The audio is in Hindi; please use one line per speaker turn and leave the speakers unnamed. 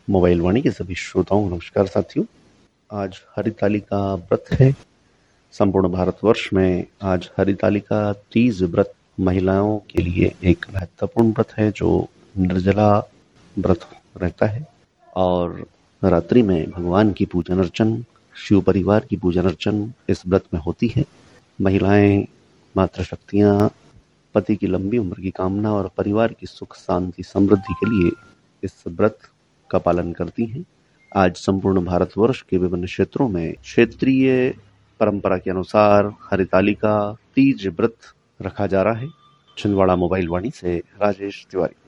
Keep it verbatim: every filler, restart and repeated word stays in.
मोबाइल वाणी के सभी श्रोताओं को नमस्कार साथियों। आज हरितालिका व्रत है। संपूर्ण भारतवर्ष में आज हरितालिका तीज व्रत महिलाओं के लिए एक महत्वपूर्ण व्रत है जो निर्जला व्रत रहता है और रात्रि में भगवान की पूजन अर्चन, शिव परिवार की पूजन अर्चन इस व्रत में होती है। महिलाएं मातृशक्तियां पति की लंबी उम्र की कामना और परिवार की सुख शांति समृद्धि के लिए इस व्रत का पालन करती हैं। आज संपूर्ण भारतवर्ष के विभिन्न क्षेत्रों में क्षेत्रीय परंपरा के अनुसार हरितालिका तीज व्रत रखा जा रहा है। छिंदवाड़ा मोबाइल वाणी से राजेश तिवारी।